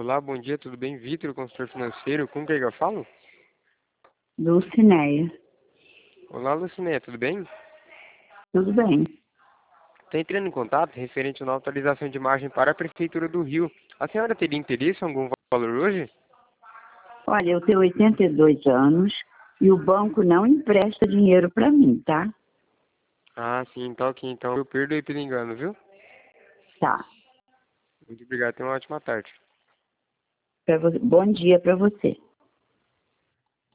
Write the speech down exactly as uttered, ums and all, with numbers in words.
Olá, bom dia, tudo bem? Vitor, consultor financeiro, com quem eu falo? Lucinéia. Olá, Luciné, tudo bem? Tudo bem. Estou entrando em contato referente a uma atualização de margem para a Prefeitura do Rio. A senhora teria interesse em algum valor hoje? Olha, eu tenho oitenta e dois anos e o banco não empresta dinheiro para mim, tá? Ah, sim, tá ok, então eu perdoe pelo engano, viu? Tá. Muito obrigado, tenha uma ótima tarde. Pra você. Bom dia para você.